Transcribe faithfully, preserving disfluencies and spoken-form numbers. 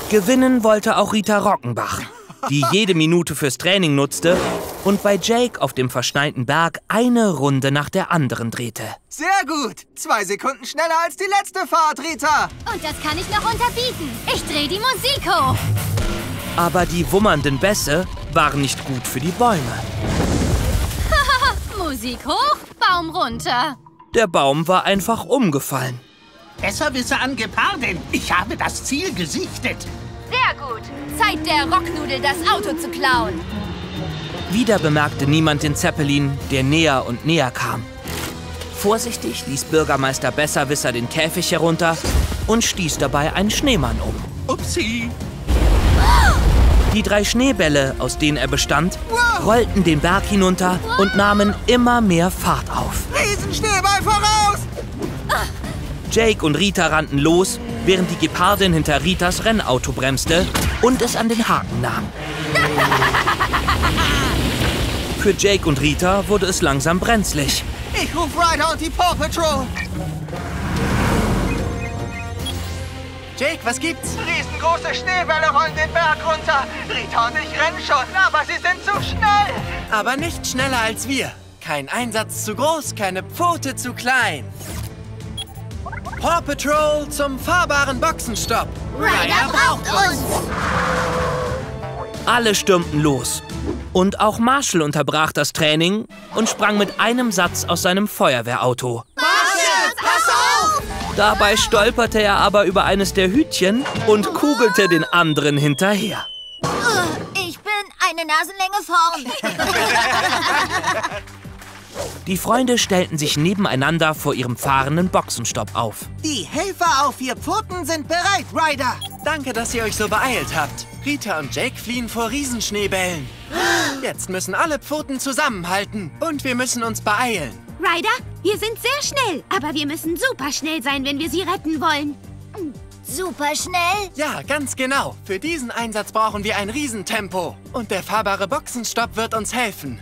Gewinnen wollte auch Rita Rockenbach, die jede Minute fürs Training nutzte und bei Jake auf dem verschneiten Berg eine Runde nach der anderen drehte. Sehr gut. Zwei Sekunden schneller als die letzte Fahrt, Rita. Und das kann ich noch unterbieten. Ich drehe die Musik hoch. Aber die wummernden Bässe waren nicht gut für die Bäume. Musik hoch, Baum runter. Der Baum war einfach umgefallen. Besserwisser an Gepardin. Ich habe das Ziel gesichtet. Sehr gut. Zeit der Rocknudel, das Auto zu klauen. Wieder bemerkte niemand den Zeppelin, der näher und näher kam. Vorsichtig ließ Bürgermeister Besserwisser den Käfig herunter und stieß dabei einen Schneemann um. Upsi. Die drei Schneebälle, aus denen er bestand, rollten den Berg hinunter und nahmen immer mehr Fahrt auf. Riesenschneeball voraus! Jake und Rita rannten los, während die Gepardin hinter Ritas Rennauto bremste und es an den Haken nahm. Für Jake und Rita wurde es langsam brenzlig. Ich ruf Ryder und die Paw Patrol. Jake, was gibt's? Riesengroße Schneebälle rollen den Berg runter. Rita und ich rennen schon, aber sie sind zu schnell. Aber nicht schneller als wir. Kein Einsatz zu groß, keine Pfote zu klein. Paw Patrol zum fahrbaren Boxenstopp. Ryder braucht uns. Alle stürmten los. Und auch Marshall unterbrach das Training und sprang mit einem Satz aus seinem Feuerwehrauto. Marshall, pass auf! Dabei stolperte er aber über eines der Hütchen und kugelte den anderen hinterher. Ich bin eine Nasenlänge vorn. Die Freunde stellten sich nebeneinander vor ihrem fahrenden Boxenstopp auf. Die Helfer auf vier Pfoten sind bereit, Ryder. Danke, dass ihr euch so beeilt habt. Rita und Jake fliehen vor Riesenschneebällen. Jetzt müssen alle Pfoten zusammenhalten und wir müssen uns beeilen. Ryder, wir sind sehr schnell, aber wir müssen super schnell sein, wenn wir sie retten wollen. Super schnell? Ja, ganz genau. Für diesen Einsatz brauchen wir ein Riesentempo. Und der fahrbare Boxenstopp wird uns helfen.